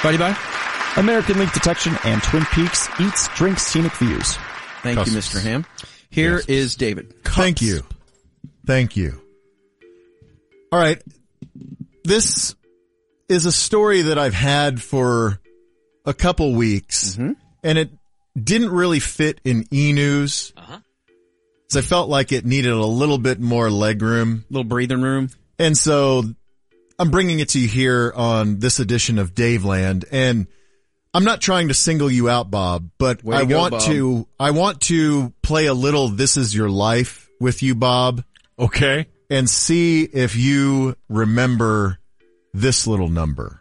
Buddy bye. American Leak Detection, and Twin Peaks Eats, Drinks, Scenic Views. Thank you, Mr. Ham. Here is David. Thank you. All right. This is a story that I've had for a couple weeks, and it didn't really fit in E-News. So I felt like it needed a little bit more legroom. A little breathing room. And so I'm bringing it to you here on this edition of Daveland. And I'm not trying to single you out, Bob, but I want to play a little This Is Your Life with you, Bob. Okay. And see if you remember this little number.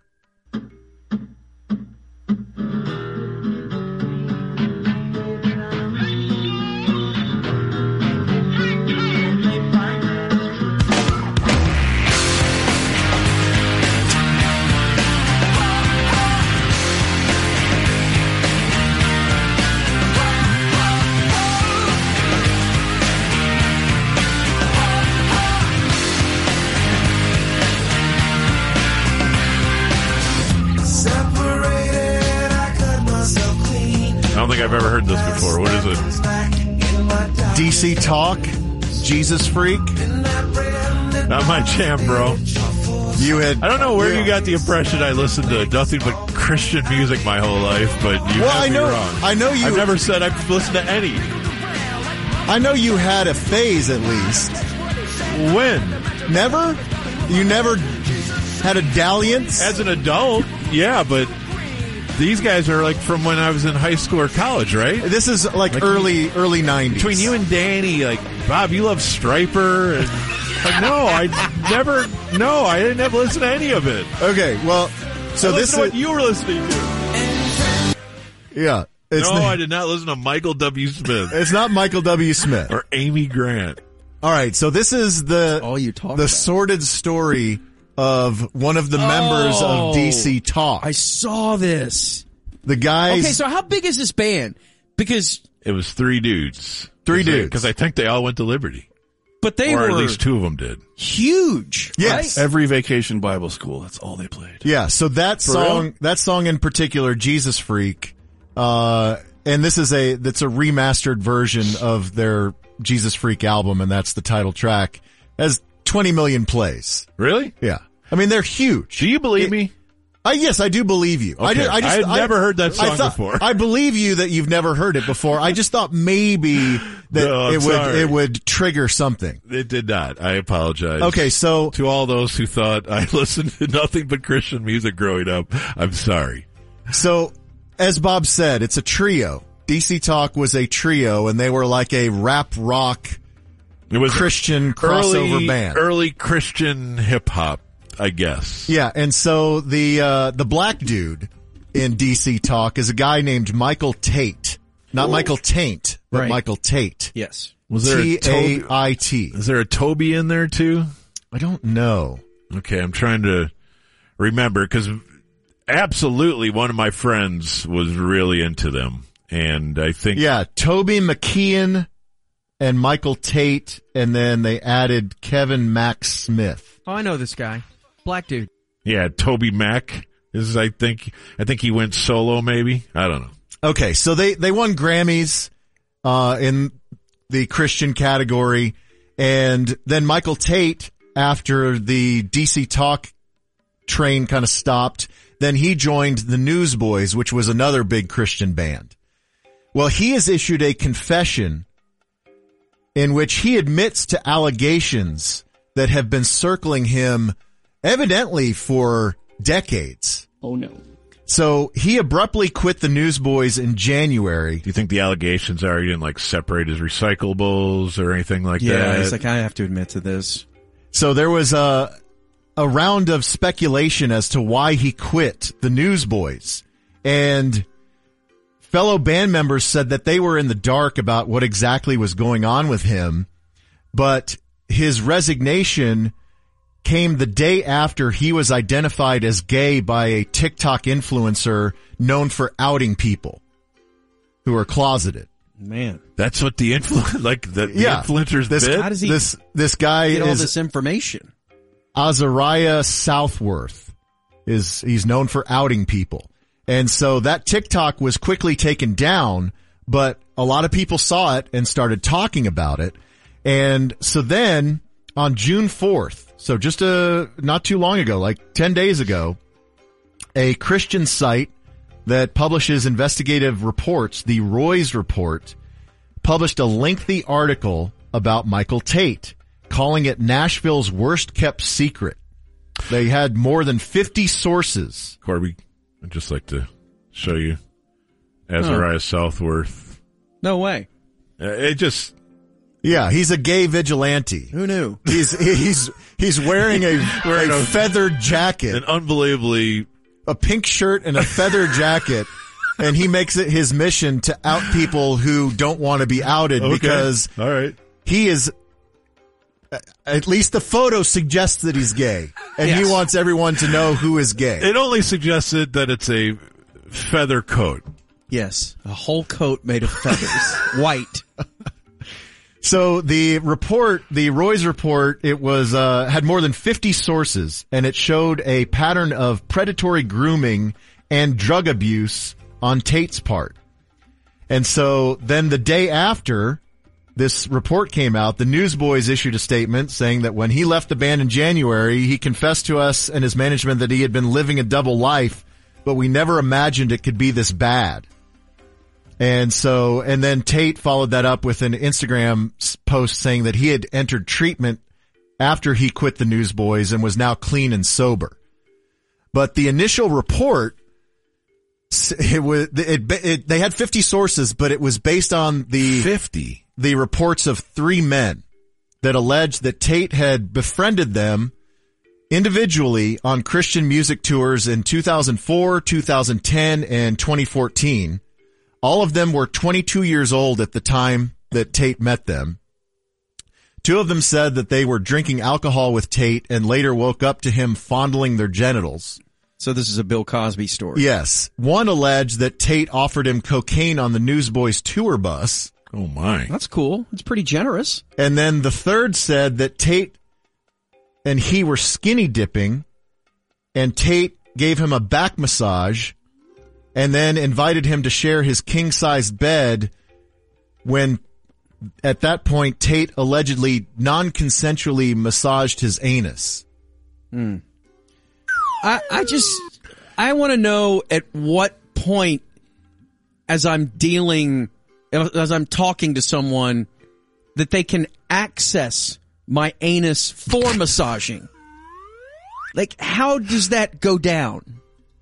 I don't think I've ever heard this before. What is it? DC Talk, Jesus Freak. Not my jam, bro. I don't know where you got the impression I listened to nothing but Christian music my whole life, but you have me wrong. I know you. I've never said I've listened to any. I know you had a phase at least. When? Never? You never had a dalliance? As an adult, yeah, but these guys are like from when I was in high school or college, right? This is like early 90s. Between you and Danny, like, Bob, you love Stryper. And, like, I didn't have to listen to any of it. Okay, well, so this is what you were listening to. Yeah. I did not listen to Michael W. Smith. It's not Michael W. Smith. Or Amy Grant. All right, so this is the sordid story of one of the members of DC Talk. I saw this. The guys. Okay, so how big is this band? Because it was 3 dudes. 3 dudes. Because I think they all went to Liberty. But they were at least 2 of them did. Huge. Yes. Right? Every Vacation Bible School. That's all they played. Yeah. So that song in particular, Jesus Freak, and that's a remastered version of their Jesus Freak album, and that's the title track, has 20 million plays. Really? Yeah. I mean, they're huge. Do you believe me? Yes, I do believe you. Okay. I had never heard that song before. I believe you that you've never heard it before. I just thought maybe that it would trigger something. It did not. I apologize. Okay, so to all those who thought I listened to nothing but Christian music growing up, I'm sorry. So, as Bob said, it's a trio. DC Talk was a trio, and they were like a rap rock Christian crossover band. Early Christian hip hop, I guess. Yeah, and so the black dude in DC Talk is a guy named Michael Tate. Not Michael Taint, but Michael Tate. Yes. Was there T-A-I-T. Is there a Toby in there too? I don't know. Okay, I'm trying to remember because absolutely one of my friends was really into them. And I think... Yeah, Toby McKeon and Michael Tate, and then they added Kevin Max Smith. Oh, I know this guy. Black dude. Yeah, Toby Mac. I think he went solo maybe. I don't know. Okay, so they won Grammys in the Christian category, and then Michael Tate, after the DC Talk train kind of stopped, then he joined the Newsboys, which was another big Christian band. Well, he has issued a confession in which he admits to allegations that have been circling him evidently for decades. Oh, no. So he abruptly quit the Newsboys in January. Do you think the allegations are he didn't separate his recyclables or anything like that? Yeah, he's like, I have to admit to this. So there was a round of speculation as to why he quit the Newsboys. And fellow band members said that they were in the dark about what exactly was going on with him. But his resignation came the day after he was identified as gay by a TikTok influencer known for outing people who are closeted. Man, that's what the influencers did. How does he this guy get all is this information? Azariah Southworth he's known for outing people. And so that TikTok was quickly taken down, but a lot of people saw it and started talking about it. And so then on June 4th, so just not too long ago, like 10 days ago, a Christian site that publishes investigative reports, the Roy's Report, published a lengthy article about Michael Tate, calling it Nashville's worst kept secret. They had more than 50 sources. Corby, I'd just like to show you Azariah Southworth. No way. It just... Yeah, he's a gay vigilante. Who knew? He's wearing a feathered jacket. An unbelievably... A pink shirt and a feather jacket, and he makes it his mission to out people who don't want to be outed because all right. He is, at least the photo suggests that he's gay, and he wants everyone to know who is gay. It only suggested that it's a feather coat. Yes, a whole coat made of feathers, white. So the report, the Roy's report, it was, had more than 50 sources, and it showed a pattern of predatory grooming and drug abuse on Tate's part. And so then the day after this report came out, the Newsboys issued a statement saying that when he left the band in January, he confessed to us and his management that he had been living a double life, but we never imagined it could be this bad. And then Tate followed that up with an Instagram post saying that he had entered treatment after he quit the Newsboys and was now clean and sober. But the initial report, they had 50 sources, but it was based on the reports of 3 men that alleged that Tate had befriended them individually on Christian music tours in 2004, 2010, and 2014. All of them were 22 years old at the time that Tate met them. 2 of them said that they were drinking alcohol with Tate and later woke up to him fondling their genitals. So this is a Bill Cosby story. Yes. One alleged that Tate offered him cocaine on the Newsboys tour bus. Oh my. That's cool. It's pretty generous. And then the third said that Tate and he were skinny dipping, and Tate gave him a back massage and then invited him to share his king-sized bed when, at that point, Tate allegedly non-consensually massaged his anus. I want to know at what point, as I'm talking to someone, that they can access my anus for massaging. Like, how does that go down?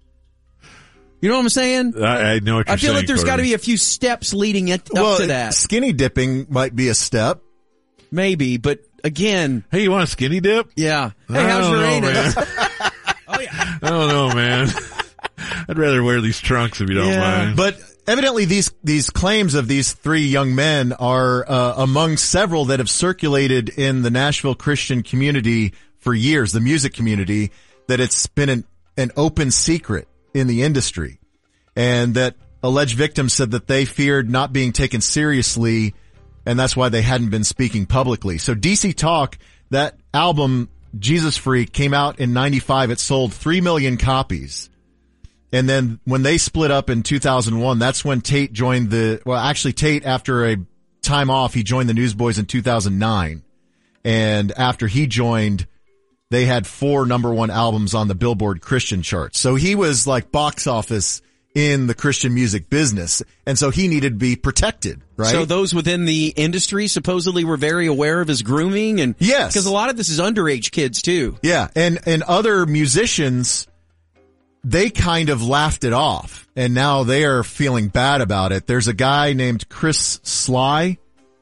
You know what I'm saying? I know what you're saying. I feel like there's got to be a few steps leading up to that. Skinny dipping might be a step. Maybe, but again... Hey, you want a skinny dip? Yeah. Hey, how's your anus? Oh, yeah. I don't know, man. I'd rather wear these trunks if you don't mind. But evidently these claims of these 3 young men are among several that have circulated in the Nashville Christian community for years, the music community, that it's been an open secret in the industry, and that alleged victims said that they feared not being taken seriously, and that's why they hadn't been speaking publicly. So DC Talk, that album Jesus Freak, came out in 95. It sold 3 million copies. And then when they split up in 2001, that's when Tate joined Tate, after a time off, he joined the Newsboys in 2009. And after he joined, they had 4 number 1 albums on the Billboard Christian charts. So he was like box office in the Christian music business. And so he needed to be protected, right? So those within the industry supposedly were very aware of his grooming, and yes, because a lot of this is underage kids too. Yeah. And other musicians, they kind of laughed it off, and now they are feeling bad about it. There's a guy named Chris Sly.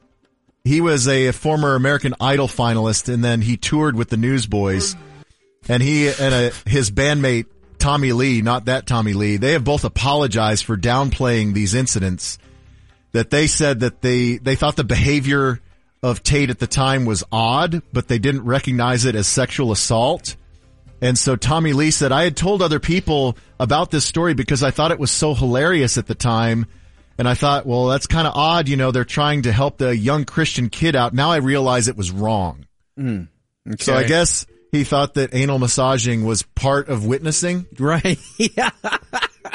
He was a former American Idol finalist, and then he toured with the Newsboys. And he and his bandmate, Tommy Lee, not that Tommy Lee, they have both apologized for downplaying these incidents. That they said that they thought the behavior of Tate at the time was odd, but they didn't recognize it as sexual assault. And so Tommy Lee said, I had told other people about this story because I thought it was so hilarious at the time. And I thought, well, that's kind of odd. You know, they're trying to help the young Christian kid out. Now I realize it was wrong. Okay. So I guess he thought that anal massaging was part of witnessing. Right. Yeah.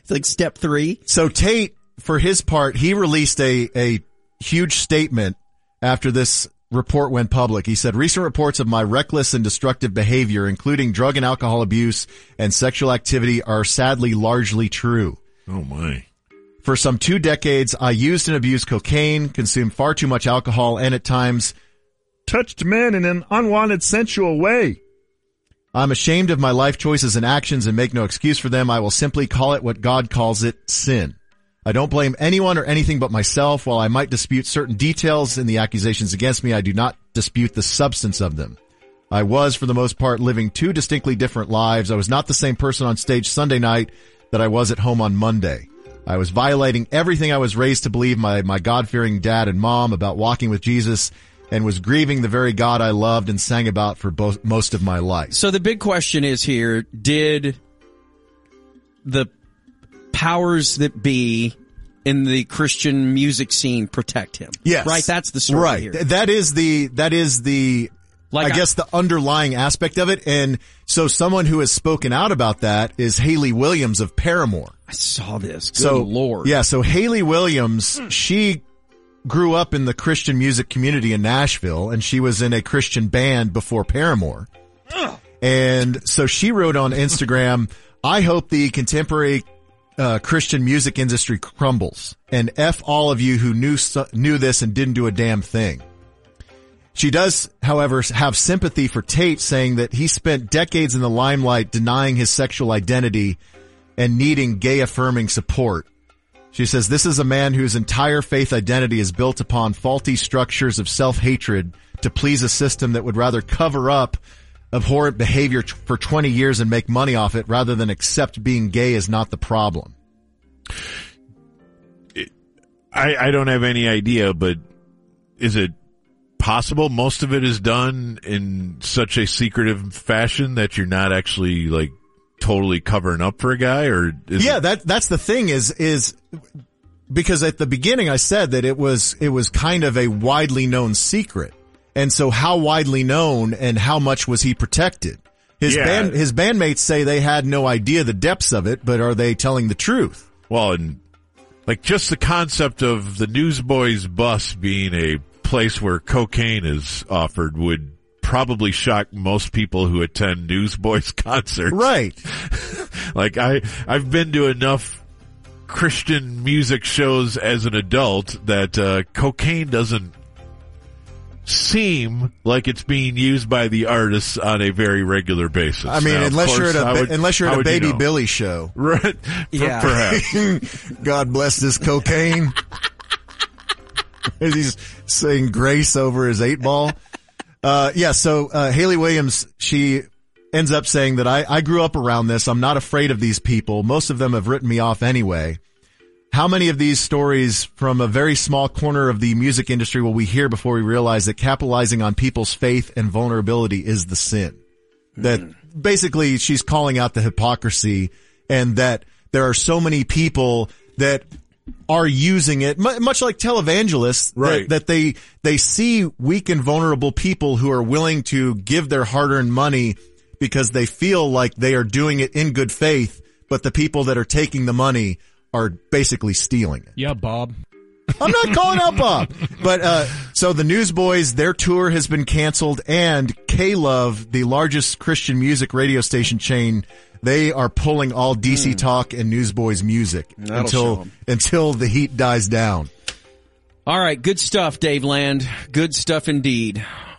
It's like step 3. So Tate, for his part, he released a huge statement after this report went public. He said, recent reports of my reckless and destructive behavior, including drug and alcohol abuse and sexual activity, are sadly largely true. Oh, my. For some 2 decades, I used and abused cocaine, consumed far too much alcohol, and at times touched men in an unwanted sensual way. I'm ashamed of my life choices and actions and make no excuse for them. I will simply call it what God calls it, sin. I don't blame anyone or anything but myself. While I might dispute certain details in the accusations against me, I do not dispute the substance of them. I was, for the most part, living 2 distinctly different lives. I was not the same person on stage Sunday night that I was at home on Monday. I was violating everything I was raised to believe my God-fearing dad and mom about walking with Jesus, and was grieving the very God I loved and sang about for most of my life. So the big question is here, did the powers that be in the Christian music scene protect him? Yes. Right? That's the story right. here. That is the I guess the underlying aspect of it. And so someone who has spoken out about that is Hayley Williams of Paramore. I saw this. Good Lord. Yeah, so Hayley Williams, she grew up in the Christian music community in Nashville, and she was in a Christian band before Paramore. And so she wrote on Instagram, I hope the contemporary Christian music industry crumbles, and F all of you who knew this and didn't do a damn thing. She does, however, have sympathy for Tate, saying that he spent decades in the limelight denying his sexual identity and needing gay-affirming support. She says, this is a man whose entire faith identity is built upon faulty structures of self-hatred to please a system that would rather cover up abhorrent behavior for 20 years and make money off it rather than accept being gay is not the problem. I don't have any idea, but is it possible most of it is done in such a secretive fashion that you're not actually like totally covering up for a guy? Or that's the thing is because at the beginning I said that it was kind of a widely known secret. And so how widely known and how much was he protected? His bandmates say they had no idea the depths of it, but are they telling the truth? Well, and like just the concept of the Newsboys bus being a place where cocaine is offered would probably shock most people who attend Newsboys concerts. Right. Like I've been to enough Christian music shows as an adult that cocaine doesn't seem like it's being used by the artists on a very regular basis. I mean, now, unless you're at a Baby Billy show. Right. Yeah. Perhaps. God bless this cocaine. As he's saying grace over his 8-ball. So Hayley Williams, she ends up saying that I grew up around this. I'm not afraid of these people. Most of them have written me off anyway. How many of these stories from a very small corner of the music industry will we hear before we realize that capitalizing on people's faith and vulnerability is the sin? That basically she's calling out the hypocrisy, and that there are so many people that are using it, much like televangelists, right, that they see weak and vulnerable people who are willing to give their hard-earned money because they feel like they are doing it in good faith, but the people that are taking the money are basically stealing it. Yeah, Bob. I'm not calling out Bob. But so the Newsboys, their tour has been canceled, and K-Love, the largest Christian music radio station chain, they are pulling all DC Talk and Newsboys music until the heat dies down. All right, good stuff, Dave Land. Good stuff indeed.